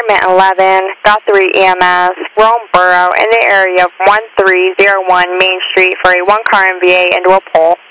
Department 11, Guthrie EMS, Rome Borough, in the area of 1301 Main Street for a one-car MVA into a pole.